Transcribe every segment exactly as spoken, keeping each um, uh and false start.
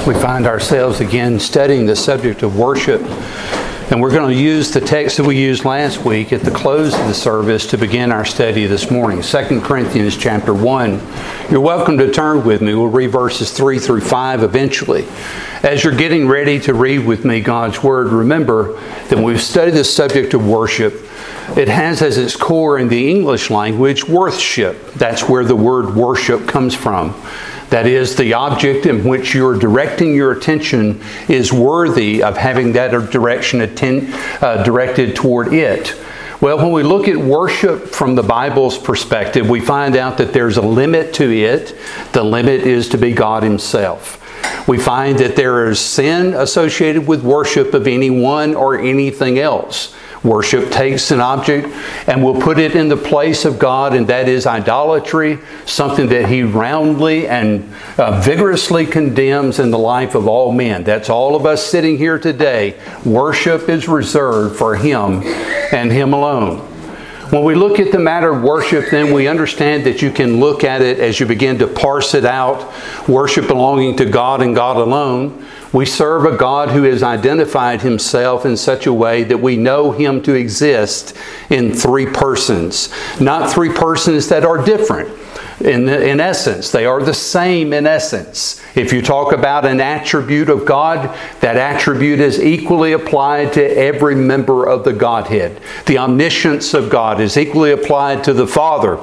We find ourselves again studying the subject of worship, and we're going to use the text that we used last week at the close of the service to begin our study this morning. Second Corinthians chapter one. You're welcome to turn with me. We'll read verses three through five eventually. As you're getting ready to read with me God's Word, remember that when we've studied the subject of worship, it has as its core in the English language worship. That's where the word worship comes from. That is, the object in which you're directing your attention is worthy of having that direction atten- uh, directed toward it. Well, when we look at worship from the Bible's perspective, we find out that there's a limit to it. The limit is to be God Himself. We find that there is sin associated with worship of anyone or anything else. Worship takes an object and will put it in the place of God, and that is idolatry, something that He roundly and uh, vigorously condemns in the life of all men. That's all of us sitting here today. Worship is reserved for Him and Him alone. When we look at the matter of worship, then we understand that you can look at it as you begin to parse it out. Worship belonging to God and God alone. We serve a God who has identified Himself in such a way that we know Him to exist in three persons. Not three persons that are different. In, in essence, they are the same in essence. If you talk about an attribute of God, that attribute is equally applied to every member of the Godhead. The omniscience of God is equally applied to the Father,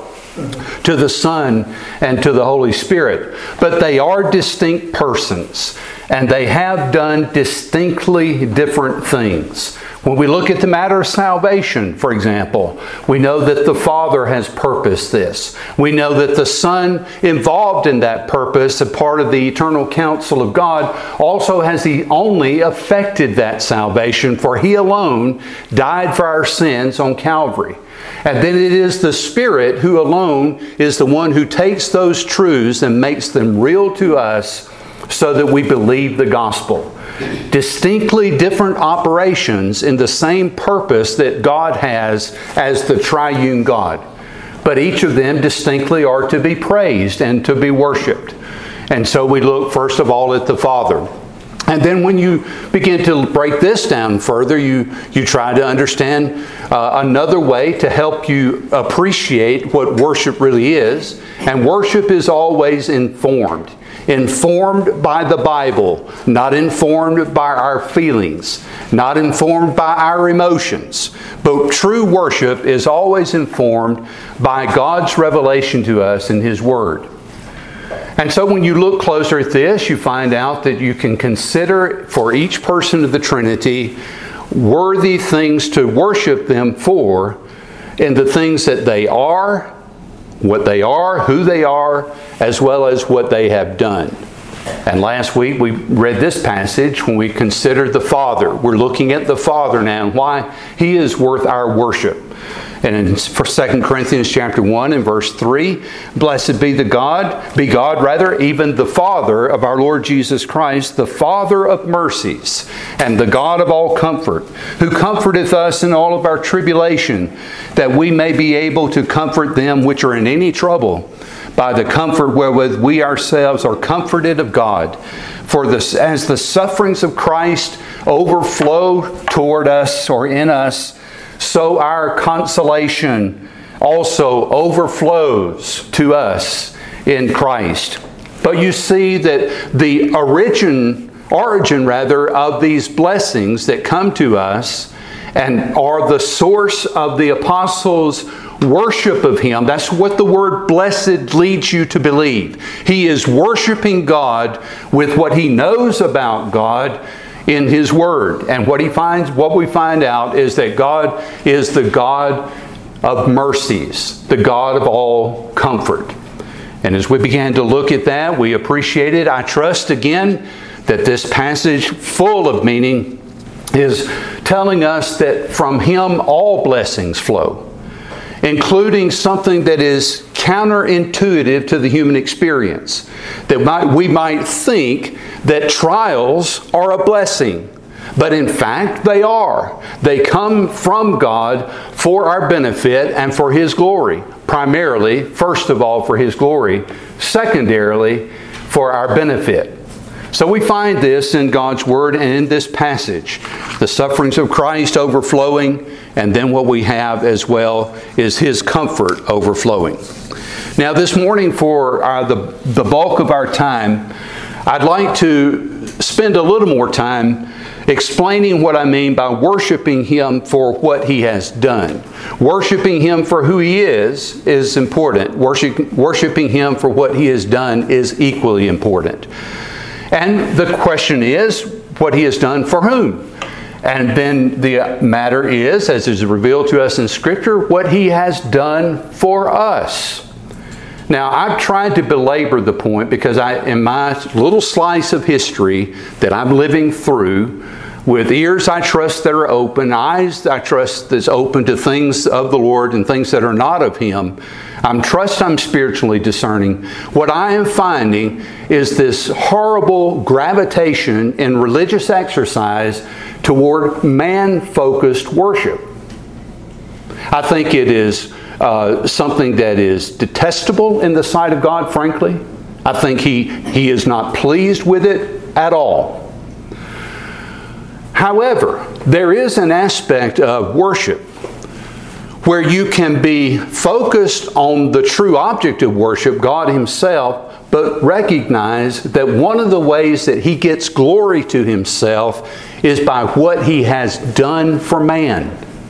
to the Son, and to the Holy Spirit. But they are distinct persons, and they have done distinctly different things. When we look at the matter of salvation, for example, we know that the Father has purposed this. We know that the Son, involved in that purpose, a part of the eternal counsel of God, also has He only effected that salvation, for He alone died for our sins on Calvary. And then it is the Spirit who alone is the one who takes those truths and makes them real to us so that we believe the gospel. Distinctly different operations in the same purpose that God has as the triune God. But each of them distinctly are to be praised and to be worshiped. And so we look first of all at the Father. And then when you begin to break this down further, you, you try to understand uh, another way to help you appreciate what worship really is. And worship is always informed. Informed by the Bible, not informed by our feelings, not informed by our emotions. But true worship is always informed by God's revelation to us in His Word. And so when you look closer at this, you find out that you can consider for each person of the Trinity worthy things to worship them for in the things that they are, what they are, who they are, as well as what they have done. And last week we read this passage when we considered the Father. We're looking at the Father now and why He is worth our worship. And in Second Corinthians chapter one and verse three, blessed be the God, be God rather, even the Father of our Lord Jesus Christ, the Father of mercies, and the God of all comfort, who comforteth us in all of our tribulation, that we may be able to comfort them which are in any trouble, by the comfort wherewith we ourselves are comforted of God. For this, as the sufferings of Christ overflow toward us or in us, so our consolation also overflows to us in Christ. But you see that the origin, origin rather, of these blessings that come to us and are the source of the apostles' worship of Him. That's what the word blessed leads you to believe. He is worshiping God with what he knows about God in His Word. And what he finds, what we find out is that God is the God of mercies, the God of all comfort. And as we began to look at that, we appreciate it. I trust again that this passage, full of meaning, is telling us that from Him all blessings flow, including something that is counterintuitive to the human experience. That might, we might think that trials are a blessing, but in fact they are. They come from God for our benefit and for His glory. Primarily, first of all, for His glory. Secondarily, for our benefit. So we find this in God's Word and in this passage. The sufferings of Christ overflowing, and then what we have as well is His comfort overflowing. Now this morning, for uh, the, the bulk of our time, I'd like to spend a little more time explaining what I mean by worshiping Him for what He has done. Worshiping Him for who He is is important. Worship, worshiping Him for what He has done is equally important. And the question is, what He has done for whom? And then the matter is, as is revealed to us in Scripture, what He has done for us. Now, I've tried to belabor the point because I, in my little slice of history that I'm living through, with ears I trust that are open, eyes I trust that's open to things of the Lord and things that are not of Him, I'm trust I'm spiritually discerning. What I am finding is this horrible gravitation in religious exercise toward man-focused worship. I think it is Uh, something that is detestable in the sight of God, frankly. I think he, he is not pleased with it at all. However, there is an aspect of worship where you can be focused on the true object of worship, God Himself, but recognize that one of the ways that He gets glory to Himself is by what He has done for man.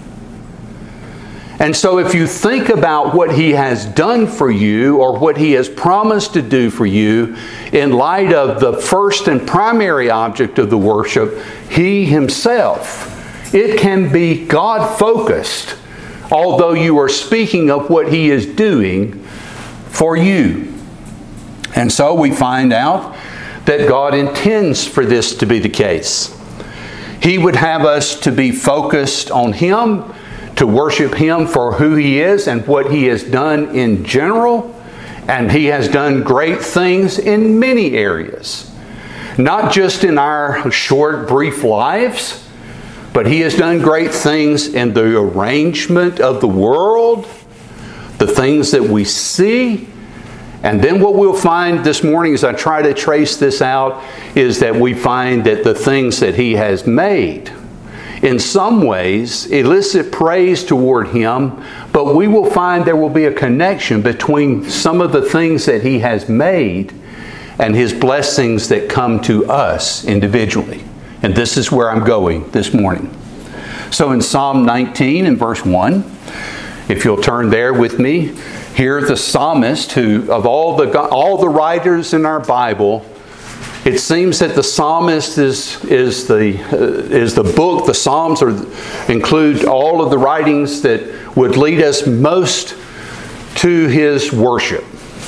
And so if you think about what He has done for you or what He has promised to do for you in light of the first and primary object of the worship, He Himself, it can be God-focused, although you are speaking of what He is doing for you. And so we find out that God intends for this to be the case. He would have us to be focused on Him, to worship Him for who He is and what He has done in general. And He has done great things in many areas. Not just in our short, brief lives, but He has done great things in the arrangement of the world, the things that we see. And then what we'll find this morning as I try to trace this out is that we find that the things that He has made in some ways elicit praise toward Him, but we will find there will be a connection between some of the things that He has made and His blessings that come to us individually. And this is where I'm going this morning. So in Psalm nineteen and verse one, if you'll turn there with me, here the psalmist, who of all the all the writers in our Bible, it seems that the psalmist is, is, the, uh, is the book, the Psalms are, include all of the writings that would lead us most to his worship.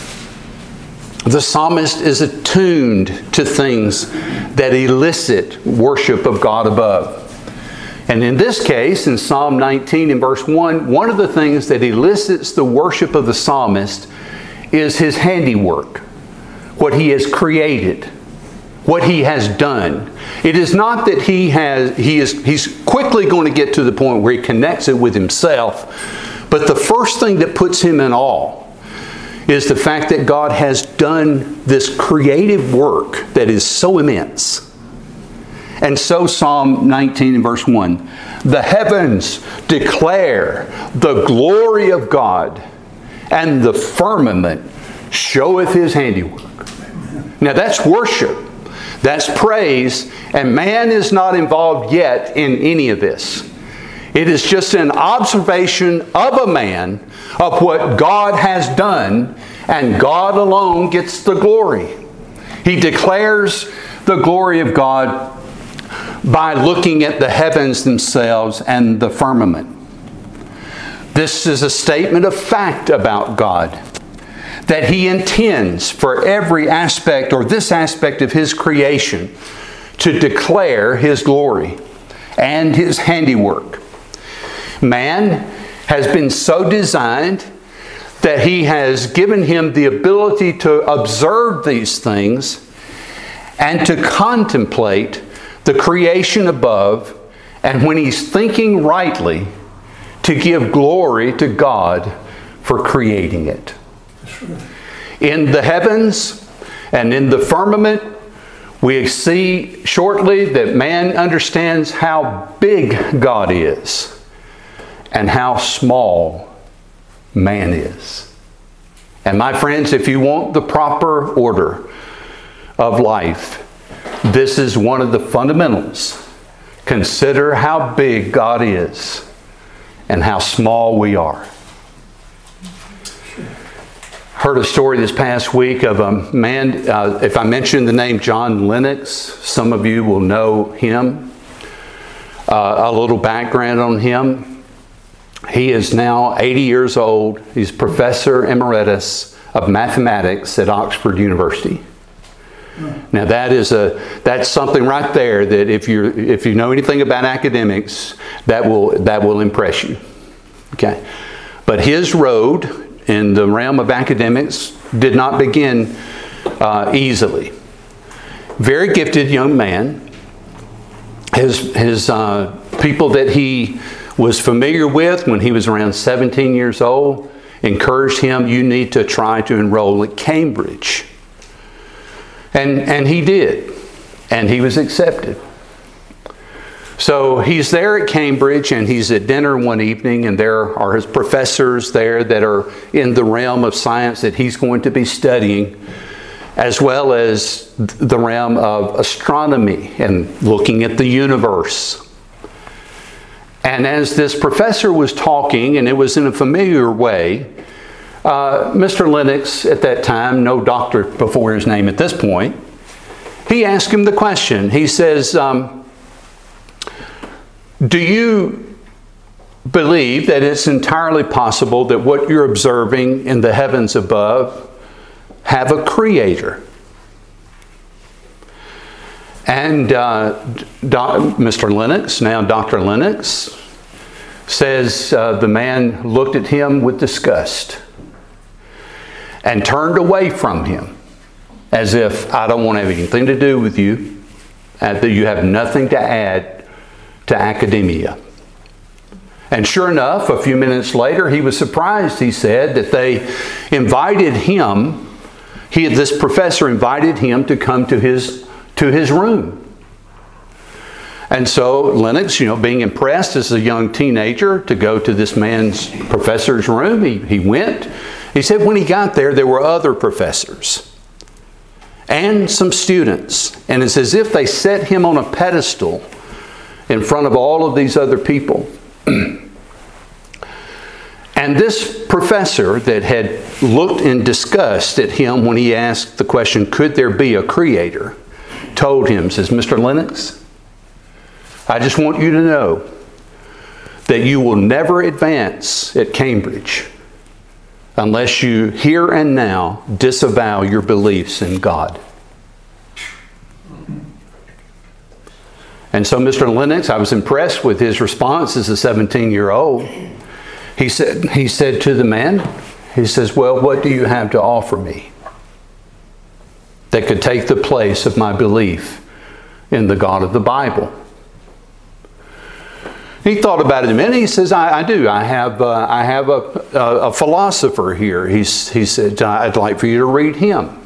The psalmist is attuned to things that elicit worship of God above. And in this case, in Psalm nineteen and verse one, one of the things that elicits the worship of the psalmist is his handiwork, what he has created, what he has done. It is not that he has he is he's quickly going to get to the point where he connects it with himself, but the first thing that puts him in awe is the fact that God has done this creative work that is so immense. And so Psalm nineteen and verse one, the heavens declare the glory of God, and the firmament showeth His handiwork. Now that's worship. That's praise, and man is not involved yet in any of this. It is just an observation of a man of what God has done, and God alone gets the glory. He declares the glory of God by looking at the heavens themselves and the firmament. This is a statement of fact about God, that He intends for every aspect or this aspect of His creation to declare His glory and His handiwork. Man has been so designed that He has given him the ability to observe these things and to contemplate the creation above, and when he's thinking rightly, to give glory to God for creating it. In the heavens and in the firmament, We see shortly that man understands how big God is and how small man is. And my friends, if you want the proper order of life, this is one of the fundamentals. Consider how big God is and how small we are. Heard a story this past week of a man, uh, if I mention the name John Lennox, some of you will know him. Uh, a little background on him. He is now eighty years old. He's professor emeritus of mathematics at Oxford University. Now that is a that's something right there that if you if you know anything about academics, that will that will impress you. Okay, but his road in the realm of academics did not begin uh, easily. Very gifted young man. His his uh, people that he was familiar with when he was around seventeen years old encouraged him, you need to try to enroll at Cambridge. And, and he did. And he was accepted. So he's there at Cambridge and he's at dinner one evening, and there are his professors there that are in the realm of science that he's going to be studying, as well as the realm of astronomy and looking at the universe. And as this professor was talking, and it was in a familiar way, uh, Mister Lennox at that time, no doctor before his name at this point, he asked him the question. He says, um, do you believe that it's entirely possible that what you're observing in the heavens above have a creator? And uh, Mister Lennox, now Doctor Lennox, says uh, the man looked at him with disgust and turned away from him as if, I don't want to have anything to do with you, and that you have nothing to add to academia. And sure enough, a few minutes later, he was surprised, he said, that they invited him, he, this professor invited him to come to his, to his room. And so Lennox, you know, being impressed as a young teenager to go to this man's professor's room, he, he went. He said when he got there, there were other professors and some students. And it's as if they set him on a pedestal in front of all of these other people. And this professor that had looked in disgust at him when he asked the question, could there be a creator, told him, says, Mister Lennox, I just want you to know that you will never advance at Cambridge unless you here and now disavow your beliefs in God. And so Mister Lennox, I was impressed with his response as a seventeen-year-old. He said, he said to the man, he says, well, what do you have to offer me that could take the place of my belief in the God of the Bible? He thought about it a minute. He says, I, I do. I have, uh, I have a, a, a philosopher here. He's, he said, I'd like for you to read him.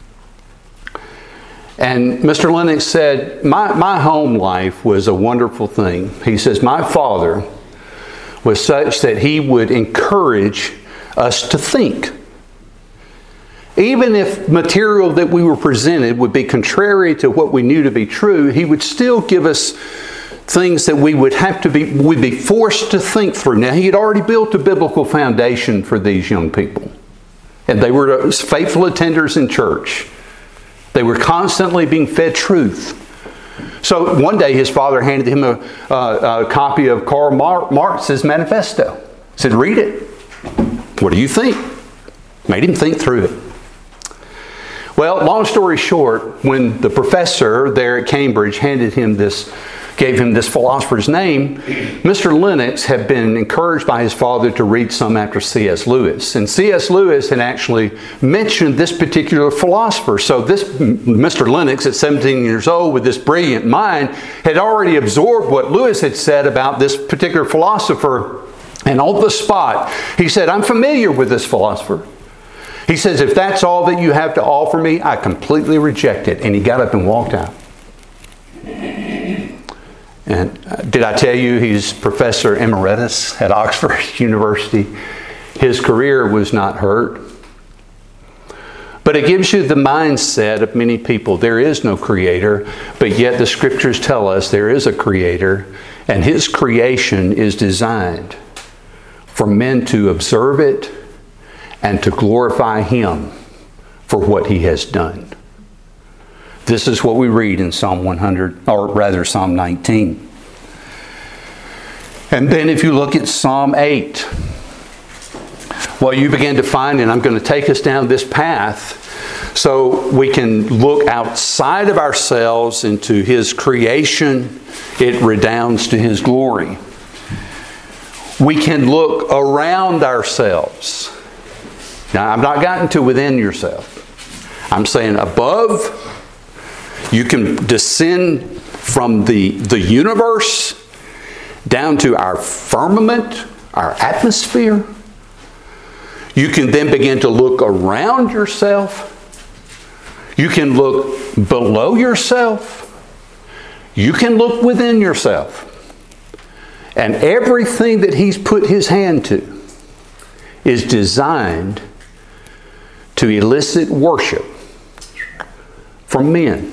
And Mister Lennox said, my, my home life was a wonderful thing. He says, my father was such that he would encourage us to think. Even if material that we were presented would be contrary to what we knew to be true, he would still give us things that we would have to be, we'd be forced to think through. Now, he had already built a biblical foundation for these young people. And they were faithful attenders in church. They were constantly being fed truth. So one day his father handed him a, a, a copy of Karl Marx's manifesto. He said, read it. What do you think? Made him think through it. Well, long story short, when the professor there at Cambridge handed him this, gave him this philosopher's name, Mister Lennox had been encouraged by his father to read some after C S Lewis. And C S Lewis had actually mentioned this particular philosopher. So this Mister Lennox, at seventeen years old, with this brilliant mind, had already absorbed what Lewis had said about this particular philosopher. And on the spot, he said, I'm familiar with this philosopher. He says, if that's all that you have to offer me, I completely reject it. And he got up and walked out. And uh, did I tell you he's Professor Emeritus at Oxford University? His career was not hurt. But it gives you the mindset of many people. There is no creator, but yet the scriptures tell us there is a creator, and his creation is designed for men to observe it and to glorify him for what he has done. This is what we read in Psalm one hundred, or rather Psalm nineteen. And then if you look at Psalm eight, well, you begin to find, and I'm going to take us down this path so we can look outside of ourselves into his creation. It redounds to his glory. We can look around ourselves. Now, I've not gotten to within yourself. I'm saying above. You can descend from the, the universe down to our firmament, our atmosphere. You can then begin to look around yourself. You can look below yourself. You can look within yourself. And everything that he's put his hand to is designed to elicit worship from men.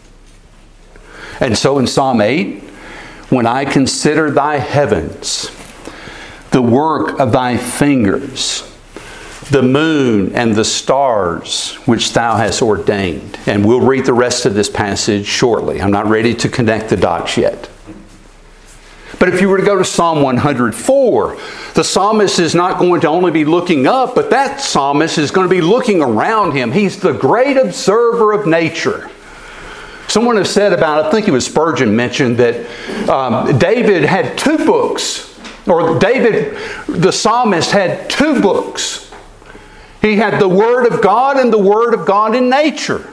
And so in Psalm eight, when I consider thy heavens, the work of thy fingers, the moon and the stars which thou hast ordained. And we'll read the rest of this passage shortly. I'm not ready to connect the dots yet. But if you were to go to Psalm one hundred four, the psalmist is not going to only be looking up, but that psalmist is going to be looking around him. He's the great observer of nature. Someone has said about, I think it was Spurgeon mentioned, that um, David had two books, or David, the psalmist, had two books. He had the Word of God and the Word of God in nature.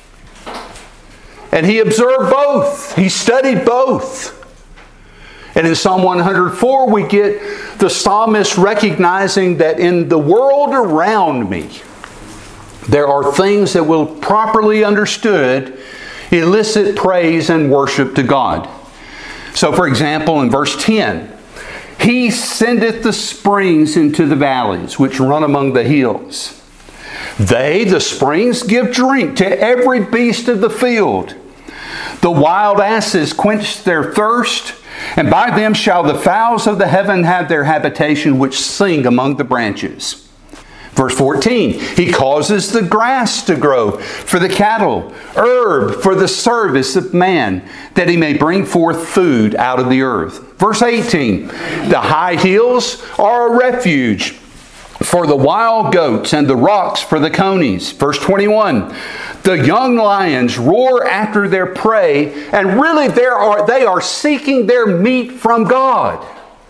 And he observed both. He studied both. And in Psalm one hundred four, we get the psalmist recognizing that in the world around me, there are things that will, properly understood, elicit praise and worship to God. So, for example, in verse ten, He sendeth the springs into the valleys, which run among the hills. They, the springs, give drink to every beast of the field. The wild asses quench their thirst, and by them shall the fowls of the heaven have their habitation, which sing among the branches. Verse fourteen, He causes the grass to grow for the cattle, herb for the service of man, that he may bring forth food out of the earth. Verse eighteen, the high hills are a refuge for the wild goats, and the rocks for the conies. Verse twenty-one, the young lions roar after their prey, and really they are, they are seeking their meat from God.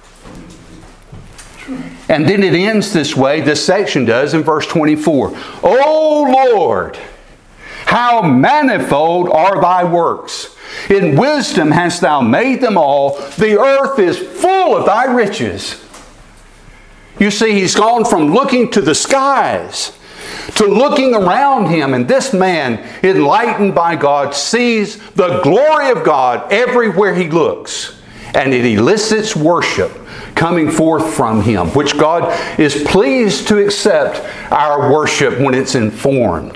And then it ends this way, this section does, in verse twenty-four. O Lord, how manifold are thy works! In wisdom hast thou made them all. The earth is full of thy riches. You see, he's gone from looking to the skies to looking around him. And this man, enlightened by God, sees the glory of God everywhere he looks. And it elicits worship coming forth from him, which God is pleased to accept our worship when it's informed.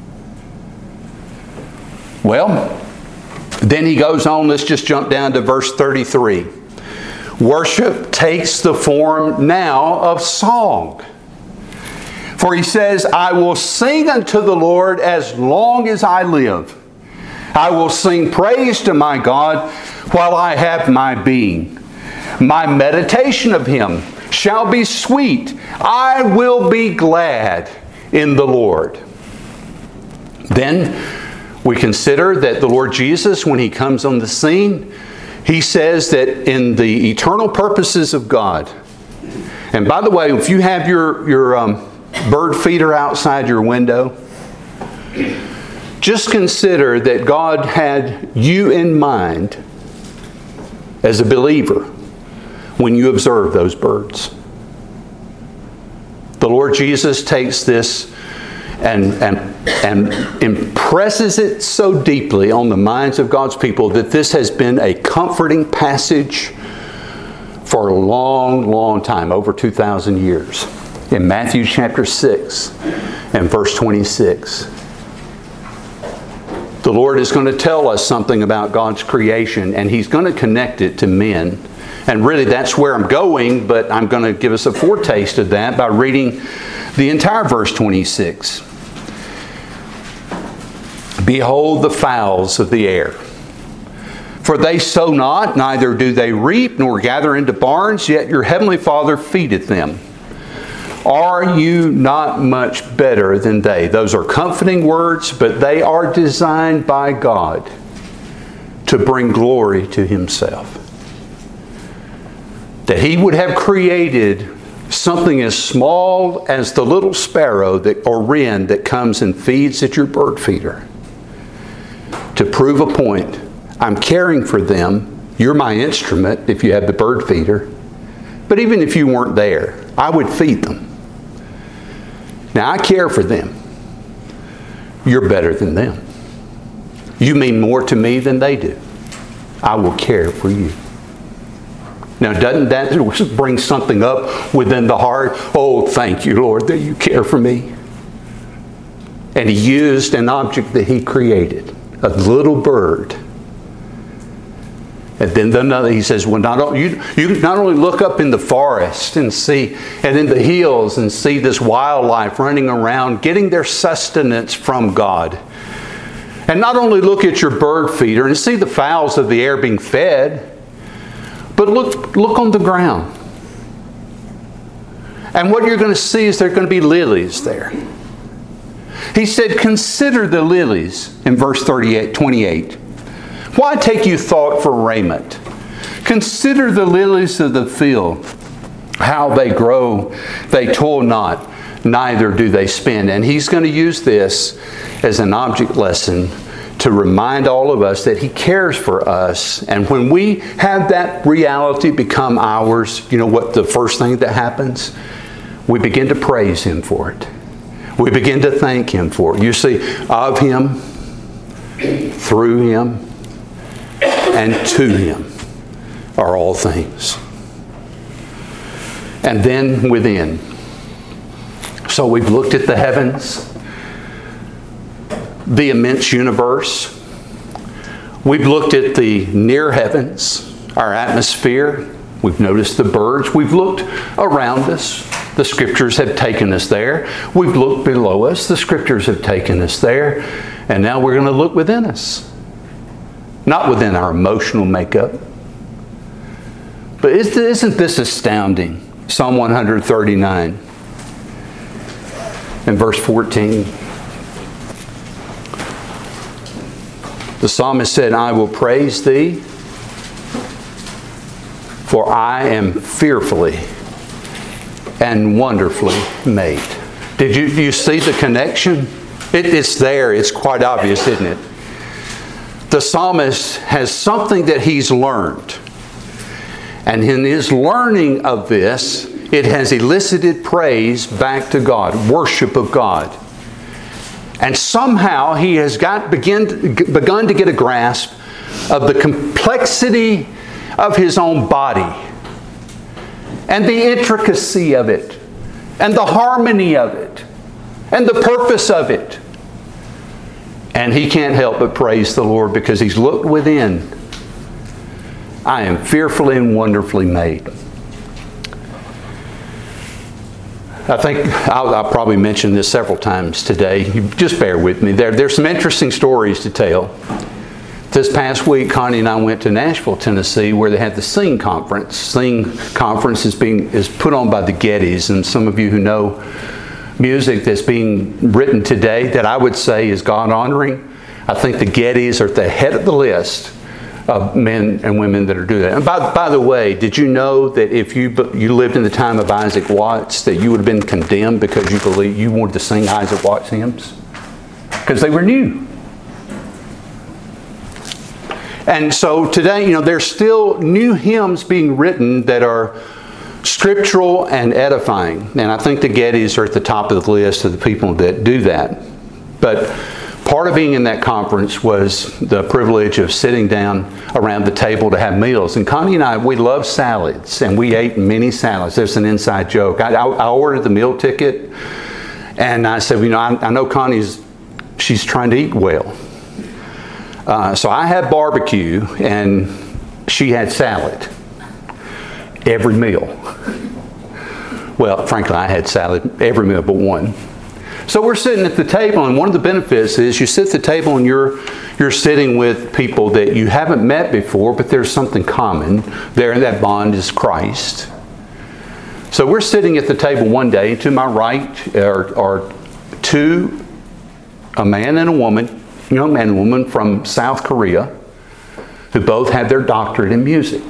Well, then he goes on, let's just jump down to verse thirty-three. Worship takes the form now of song. For he says, I will sing unto the Lord as long as I live. I will sing praise to my God while I have my being. My meditation of him shall be sweet. I will be glad in the Lord. Then we consider that the Lord Jesus, when he comes on the scene, he says that in the eternal purposes of God. And by the way, if you have your, your um, bird feeder outside your window, just consider that God had you in mind as a believer when you observe those birds. The Lord Jesus takes this and, and, and impresses it so deeply on the minds of God's people that this has been a comforting passage for a long, long time, over two thousand years. In Matthew chapter six and verse twenty-six. The Lord is going to tell us something about God's creation, and He's going to connect it to men. And really that's where I'm going, but I'm going to give us a foretaste of that by reading the entire verse twenty-six. Behold the fowls of the air. For they sow not, neither do they reap, nor gather into barns, yet your heavenly Father feedeth them. Are you not much better than they? Those are comforting words, but they are designed by God to bring glory to Himself. That He would have created something as small as the little sparrow that, or wren that comes and feeds at your bird feeder to prove a point. I'm caring for them. You're my instrument if you have the bird feeder. But even if you weren't there, I would feed them. Now, I care for them. You're better than them. You mean more to me than they do. I will care for you. Now, doesn't that bring something up within the heart? Oh, thank you, Lord, that you care for me. And He used an object that He created, a little bird. And then another, He says, well, not, you, you not only look up in the forest and see, and in the hills and see this wildlife running around, getting their sustenance from God. And not only look at your bird feeder and see the fowls of the air being fed, but look, look on the ground. And what you're going to see is there are going to be lilies there. He said, consider the lilies in verse thirty-eight, twenty-eight. Why take you thought for raiment? Consider the lilies of the field, how they grow, they toil not, neither do they spin. And He's going to use this as an object lesson to remind all of us that He cares for us. And when we have that reality become ours, you know what the first thing that happens? We begin to praise Him for it. We begin to thank Him for it. You see, of Him, through Him, and to Him are all things. And then within. So we've looked at the heavens, the immense universe. We've looked at the near heavens, our atmosphere. We've noticed the birds. We've looked around us. The Scriptures have taken us there. We've looked below us. The Scriptures have taken us there. And now we're going to look within us. Not within our emotional makeup. But isn't this astounding? Psalm one thirty-nine and verse fourteen. The psalmist said, I will praise Thee, for I am fearfully and wonderfully made. Did you, you see the connection? It, it's there. It's quite obvious, isn't it? The psalmist has something that he's learned. And in his learning of this, it has elicited praise back to God, worship of God. And somehow he has got begin, begun to get a grasp of the complexity of his own body and the intricacy of it and the harmony of it and the purpose of it. And he can't help but praise the Lord because he's looked within. I am fearfully and wonderfully made. I think I'll, I'll probably mention this several times today. You just bear with me. There, there's some interesting stories to tell. This past week, Connie and I went to Nashville, Tennessee, where they had the Sing Conference. Sing Conference is being is put on by the Gettys, and some of you who know music that's being written today that I would say is God-honoring, I think the Gettys are at the head of the list of men and women that are doing that. And by, by the way, did you know that if you you lived in the time of Isaac Watts, that you would have been condemned because you believe you wanted to sing Isaac Watts hymns? Because they were new. And so today, you know, there's still new hymns being written that are Scriptural and edifying. And I think the Gettys are at the top of the list of the people that do that. But part of being in that conference was the privilege of sitting down around the table to have meals. And Connie and I, we love salads, and we ate many salads. There's an inside joke. I, I, I ordered the meal ticket, and I said, you know, I, I know Connie's, she's trying to eat well. Uh, so I had barbecue, and she had salad. Every meal. Well, frankly, I had salad every meal but one. So we're sitting at the table, and one of the benefits is you sit at the table and you're you're sitting with people that you haven't met before, but there's something common there, and that bond is Christ. So we're sitting at the table one day, and to my right are, are two, a man and a woman, young man and woman from South Korea, who both had their doctorate in music.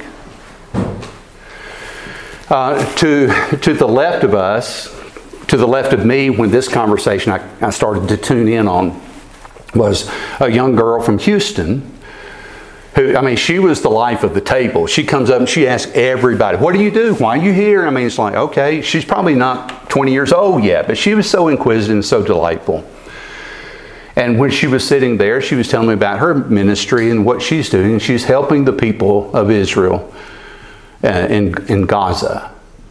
Uh, to, to the left of us, to the left of me, when this conversation I, I started to tune in on, was a young girl from Houston who, I mean, she was the life of the table. She comes up and she asks everybody, what do you do? Why are you here? I mean, it's like, okay, she's probably not twenty years old yet, but she was so inquisitive and so delightful. And when she was sitting there, she was telling me about her ministry and what she's doing. She's helping the people of Israel Uh, in, in Gaza.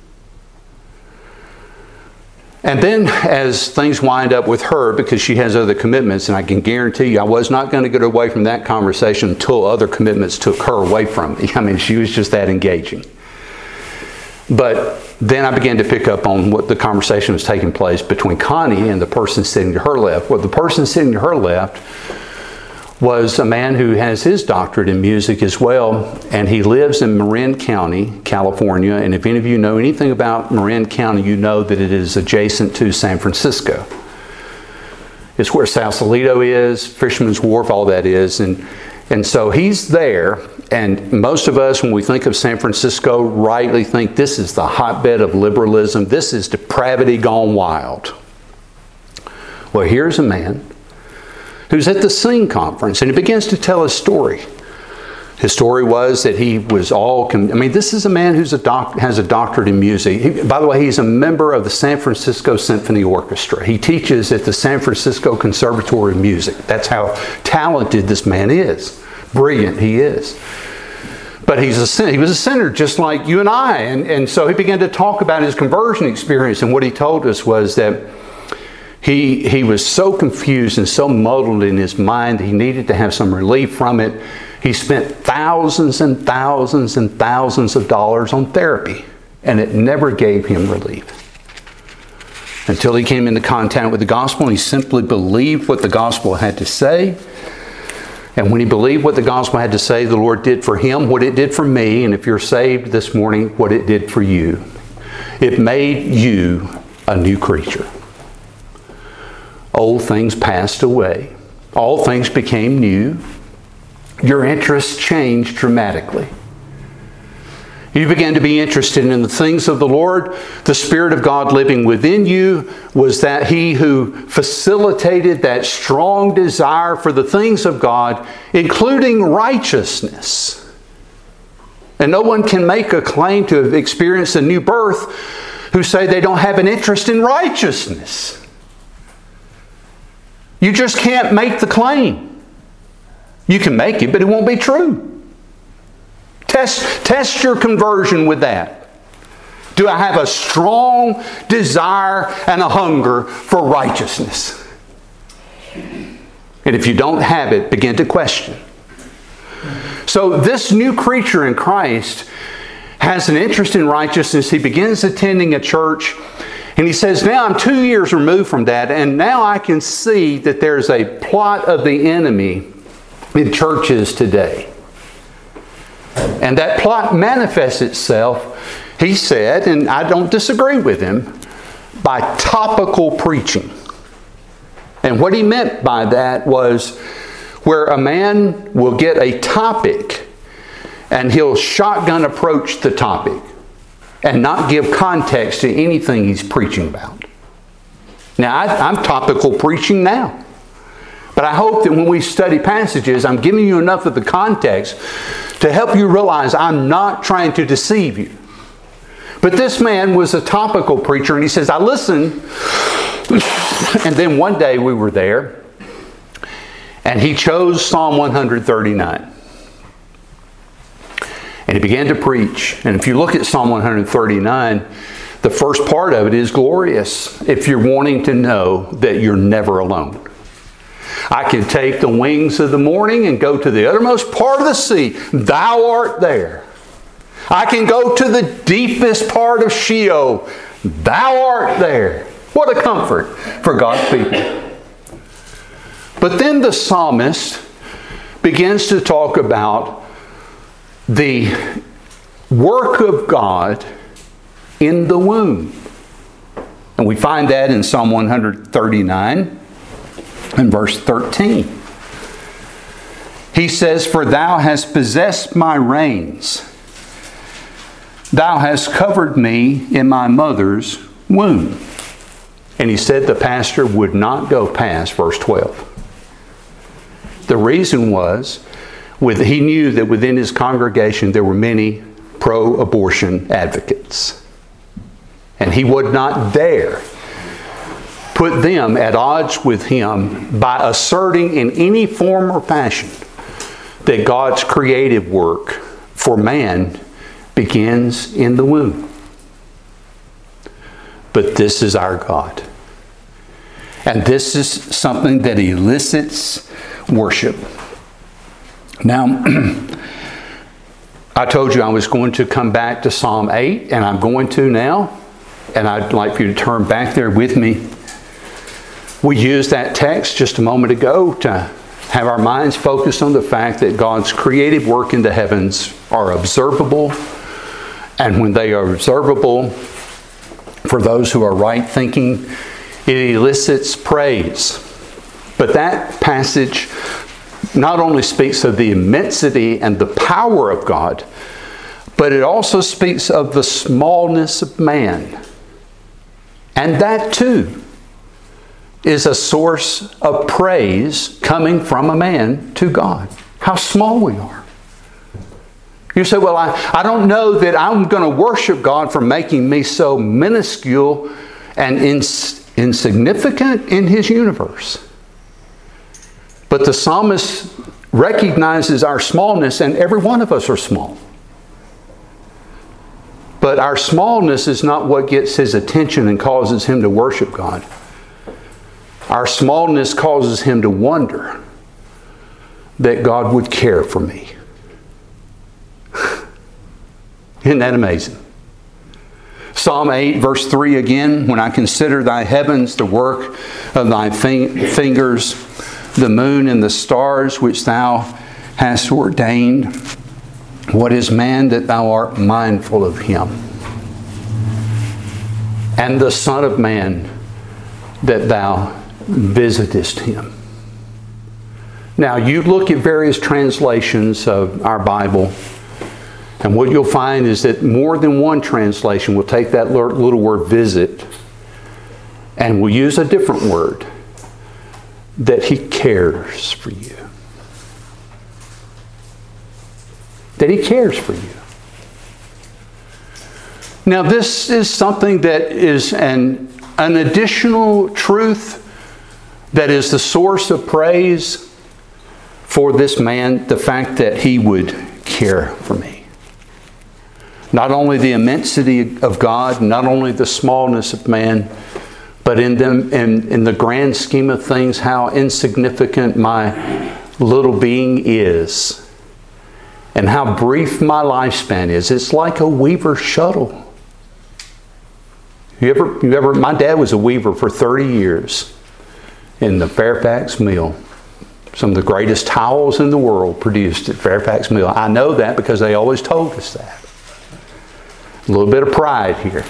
And then as things wind up with her, because she has other commitments, and I can guarantee you I was not going to get away from that conversation until other commitments took her away from me. I mean, she was just that engaging. But then I began to pick up on what the conversation was taking place between Connie and the person sitting to her left. Well, the person sitting to her left was a man who has his doctorate in music as well, and he lives in Marin County, California. And if any of you know anything about Marin County, you know that it is adjacent to San Francisco. It's where Sausalito is, Fisherman's Wharf, all that is. And, and so he's there, and most of us, when we think of San Francisco, rightly think this is the hotbed of liberalism. This is depravity gone wild. Well, here's a man who's at the Sing conference, and he begins to tell his story. His story was that he was all, I mean, this is a man who's a doc, has a doctorate in music. He, by the way, he's a member of the San Francisco Symphony Orchestra. He teaches at the San Francisco Conservatory of Music. That's how talented this man is. Brilliant he is. But he's a, he was a sinner just like you and I. And, and so he began to talk about his conversion experience, and what he told us was that He, he was so confused and so muddled in his mind that he needed to have some relief from it. He spent thousands and thousands and thousands of dollars on therapy, and it never gave him relief. Until he came into contact with the gospel, and he simply believed what the gospel had to say. And when he believed what the gospel had to say, the Lord did for him what it did for me. And if you're saved this morning, what it did for you. It made you a new creature. Old things passed away. All things became new. Your interests changed dramatically. You began to be interested in the things of the Lord. The Spirit of God living within you was that He who facilitated that strong desire for the things of God, including righteousness. And no one can make a claim to have experienced a new birth who say they don't have an interest in righteousness. You just can't make the claim. You can make it, but it won't be true. Test, test your conversion with that. Do I have a strong desire and a hunger for righteousness? And if you don't have it, begin to question. So this new creature in Christ has an interest in righteousness. He begins attending a church. And he says, now I'm two years removed from that, and now I can see that there's a plot of the enemy in churches today. And that plot manifests itself, he said, and I don't disagree with him, by topical preaching. And what he meant by that was where a man will get a topic and he'll shotgun approach the topic and not give context to anything he's preaching about. Now, I, I'm topical preaching now. But I hope that when we study passages, I'm giving you enough of the context to help you realize I'm not trying to deceive you. But this man was a topical preacher, and he says, I listened. And then one day we were there, and he chose Psalm one thirty-nine. And he began to preach. And if you look at Psalm one thirty-nine, the first part of it is glorious if you're wanting to know that you're never alone. I can take the wings of the morning and go to the uttermost part of the sea. Thou art there. I can go to the deepest part of Sheol. Thou art there. What a comfort for God's people. But then the psalmist begins to talk about the work of God in the womb. And we find that in Psalm one thirty-nine and verse thirteen. He says, For thou hast possessed my reins. Thou hast covered me in my mother's womb. And he said the pastor would not go past verse twelve. The reason was, with, he knew that within his congregation there were many pro-abortion advocates. And he would not dare put them at odds with him by asserting in any form or fashion that God's creative work for man begins in the womb. But this is our God. And this is something that elicits worship. Now, I told you I was going to come back to Psalm eight, and I'm going to now. And I'd like for you to turn back there with me. We used that text just a moment ago to have our minds focused on the fact that God's creative work in the heavens are observable. And when they are observable, for those who are right thinking, it elicits praise. But that passage not only speaks of the immensity and the power of God, but it also speaks of the smallness of man. And that too is a source of praise coming from a man to God. How small we are. You say, well, I, I don't know that I'm going to worship God for making me so minuscule and ins- insignificant in His universe. But the psalmist recognizes our smallness, and every one of us are small. But our smallness is not what gets his attention and causes him to worship God. Our smallness causes him to wonder that God would care for me. Isn't that amazing? Psalm eight, verse three again, when I consider thy heavens, the work of thy fingers, the moon and the stars which thou hast ordained, what is man that thou art mindful of him? And the Son of Man that thou visitest him. Now you look at various translations of our Bible, and what you'll find is that more than one translation will take that little word visit and will use a different word, that He cares for you. That He cares for you. Now this is something that is an, an additional truth that is the source of praise for this man, the fact that he would care for me. Not only the immensity of God, not only the smallness of man, but in them, in, in the grand scheme of things, how insignificant my little being is. And how brief my lifespan is. It's like a weaver's shuttle. You ever, you ever, my dad was a weaver for thirty years in the Fairfax Mill. Some of the greatest towels in the world produced at Fairfax Mill. I know that because they always told us that. A little bit of pride here.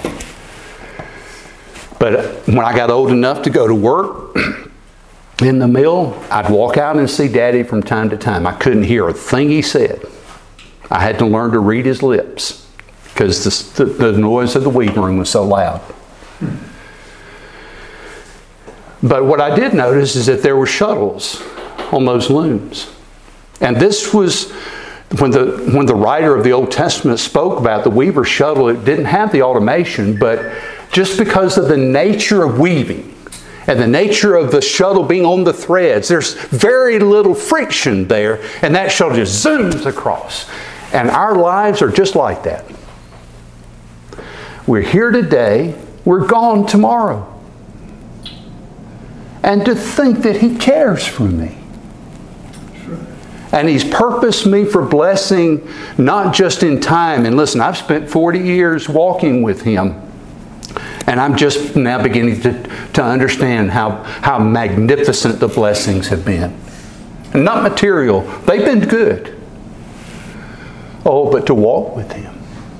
But when I got old enough to go to work in the mill, I'd walk out and see Daddy from time to time. I couldn't hear a thing he said. I had to learn to read his lips because the, the, the noise of the weaving was so loud. But what I did notice is that there were shuttles on those looms. And this was when the, when the writer of the Old Testament spoke about the weaver's shuttle, it didn't have the automation, but just because of the nature of weaving and the nature of the shuttle being on the threads, there's very little friction there, and that shuttle just zooms across. And our lives are just like that. We're here today, we're gone tomorrow. And to think that He cares for me. And He's purposed me for blessing, not just in time. And listen, I've spent forty years walking with Him. And I'm just now beginning to, to understand how, how magnificent the blessings have been. And not material. They've been good. Oh, but to walk with Him.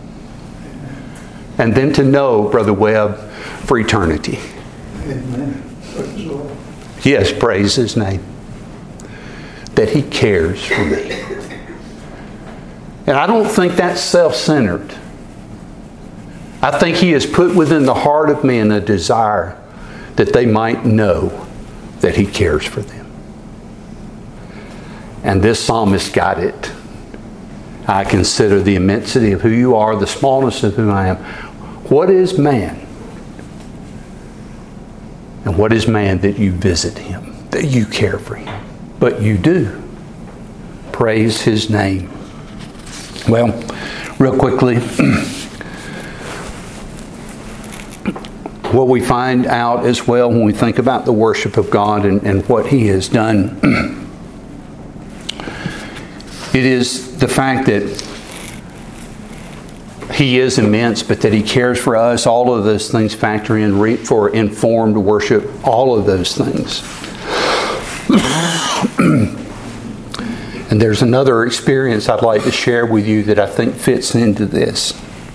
And then to know, Brother Webb, for eternity. Amen. Yes, praise His name. That He cares for me. And I don't think that's self-centered. I think He has put within the heart of men a desire that they might know that He cares for them. And this psalmist got it. I consider the immensity of who You are, the smallness of who I am. What is man? And what is man that You visit him, that You care for him? But You do. Praise His name. Well, real quickly, what we find out as well when we think about the worship of God and, and what He has done, it is the fact that He is immense, but that He cares for us. All of those things factor in for informed worship. All of those things. And there's another experience I'd like to share with you that I think fits into this.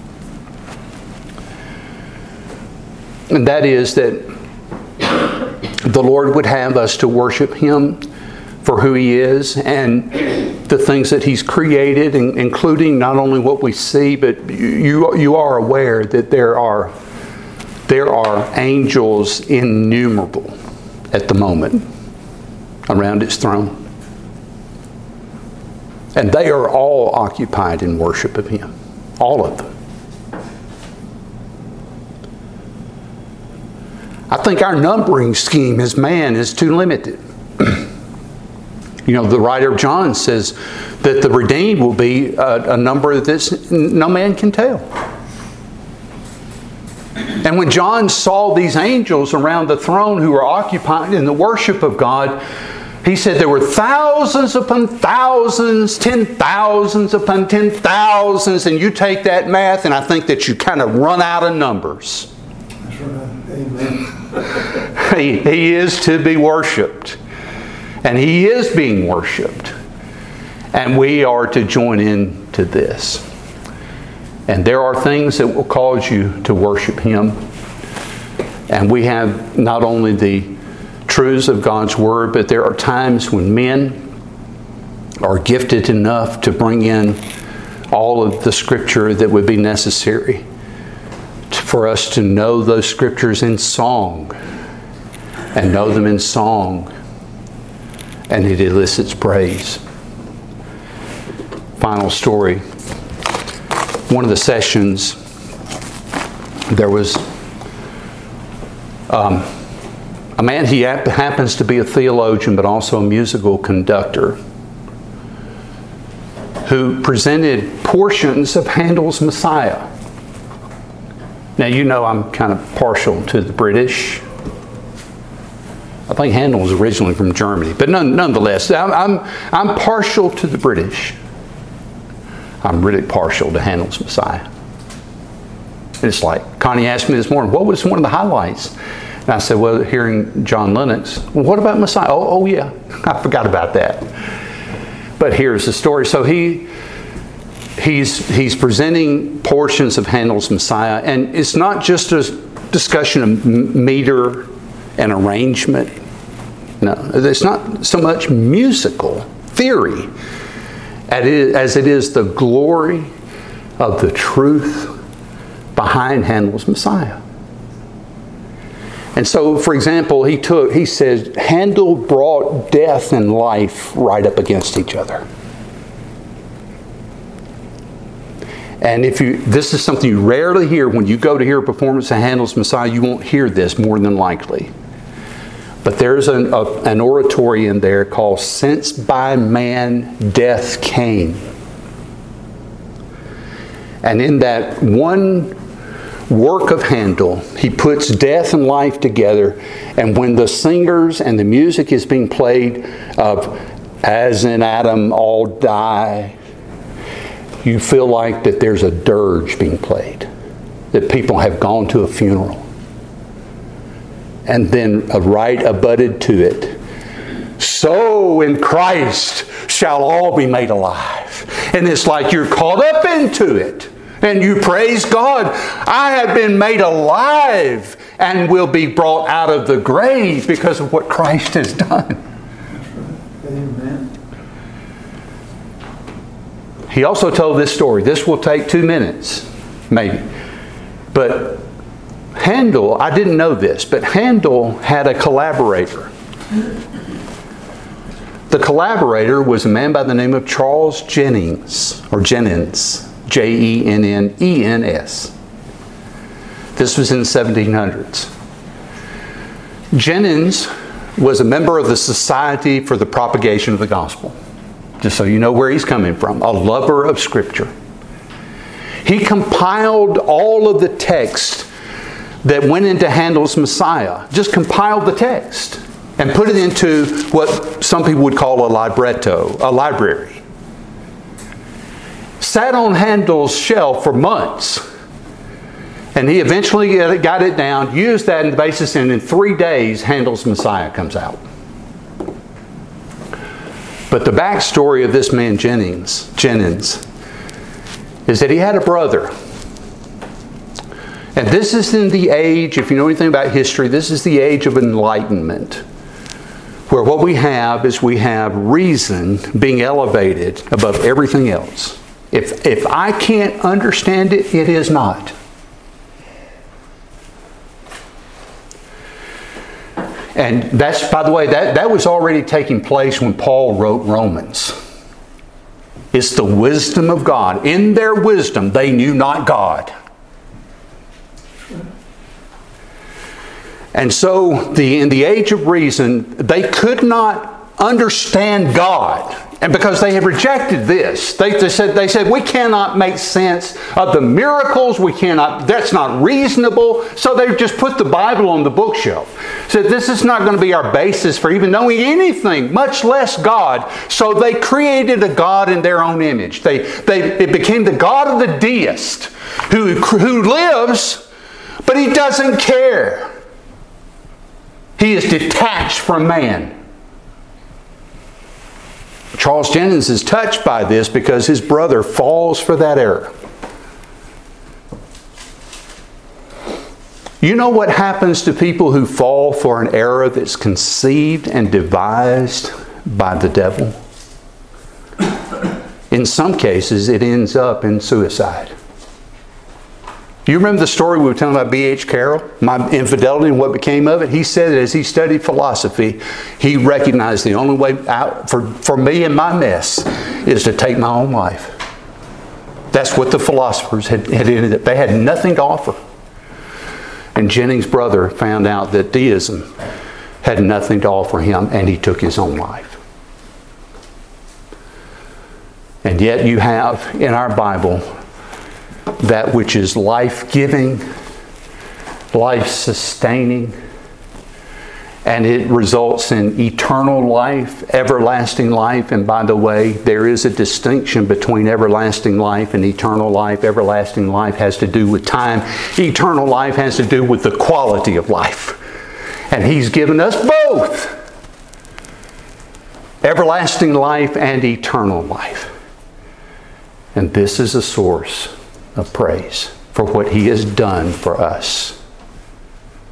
And that is that the Lord would have us to worship Him for who He is and the things that He's created, including not only what we see, but you you are aware that there are there are angels innumerable at the moment around His throne. And they are all occupied in worship of Him. All of them. I think our numbering scheme as man is too limited. You know, the writer of John says that the redeemed will be a, a number that no man can tell. And when John saw these angels around the throne who were occupied in the worship of God, he said there were thousands upon thousands, ten thousands upon ten thousands, and you take that math and I think that you kind of run out of numbers. That's right. Amen. He, he is to be worshipped. And He is being worshipped. And we are to join in to this. And there are things that will cause you to worship Him. And we have not only the truths of God's Word, but there are times when men are gifted enough to bring in all of the Scripture that would be necessary for us to know those Scriptures in song. And know them in song. And it elicits praise. Final story. One of the sessions, there was um, a man, he happens to be a theologian, but also a musical conductor, who presented portions of Handel's Messiah. Now, you know I'm kind of partial to the British. I think Handel was originally from Germany, but none, nonetheless, I'm, I'm, I'm partial to the British. I'm really partial to Handel's Messiah. And it's like, Connie asked me this morning, what was one of the highlights? And I said, well, hearing John Lennox. Well, what about Messiah? Oh, oh yeah, I forgot about that. But here's the story. So he he's he's presenting portions of Handel's Messiah, and it's not just a discussion of meter and arrangement. No, it's not so much musical theory as it is the glory of the truth behind Handel's Messiah. And so, for example, he took, he said, Handel brought death and life right up against each other. And if you, this is something you rarely hear when you go to hear a performance of Handel's Messiah, you won't hear this more than likely. But there's an, a, an oratory in there called "Since by Man Death Came." And in that one work of Handel, he puts death and life together. And when the singers and the music is being played of "As in Adam all die," you feel like that there's a dirge being played, that people have gone to a funeral. And then a right abutted to it, "So in Christ shall all be made alive." And it's like you're caught up into it. And you praise God, I have been made alive and will be brought out of the grave because of what Christ has done. Amen. He also told this story. This will take two minutes, maybe. But Handel, I didn't know this, but Handel had a collaborator. The collaborator was a man by the name of Charles Jennens, or Jennens, J E N N E N S. This was in the seventeen hundreds. Jennens was a member of the Society for the Propagation of the Gospel. Just so you know where he's coming from. A lover of Scripture. He compiled all of the text that went into Handel's Messiah. Just compiled the text and put it into what some people would call a libretto, a library. Sat on Handel's shelf for months. And he eventually got it down, used that in the basis, and in three days, Handel's Messiah comes out. But the backstory of this man Jennens, Jennens is that he had a brother. And this is in the age, if you know anything about history, this is the age of enlightenment. Where what we have is we have reason being elevated above everything else. If, if I can't understand it, it is not. And that's, by the way, that, that was already taking place when Paul wrote Romans. It's the wisdom of God. In their wisdom, they knew not God. And so, the, in the age of reason, they could not understand God. And because they had rejected this, they, they said, they said, we cannot make sense of the miracles. We cannot, that's not reasonable. So they just put the Bible on the bookshelf. Said, this is not going to be our basis for even knowing anything, much less God. So they created a God in their own image. They, they, it became the God of the deist who, who lives, but he doesn't care. He is detached from man. Charles Jennens is touched by this because his brother falls for that error. You know what happens to people who fall for an error that's conceived and devised by the devil? In some cases, it ends up in suicide. You remember the story we were telling about B H Carroll? My infidelity and what became of it? He said that as he studied philosophy, he recognized the only way out for, for me and my mess is to take my own life. That's what the philosophers had, had ended up. They had nothing to offer. And Jennings' brother found out that deism had nothing to offer him, and he took his own life. And yet you have in our Bible that which is life-giving, life-sustaining, and it results in eternal life, everlasting life. And by the way, there is a distinction between everlasting life and eternal life. Everlasting life has to do with time. Eternal life has to do with the quality of life. And He's given us both. Everlasting life and eternal life. And this is a source of praise for what He has done for us.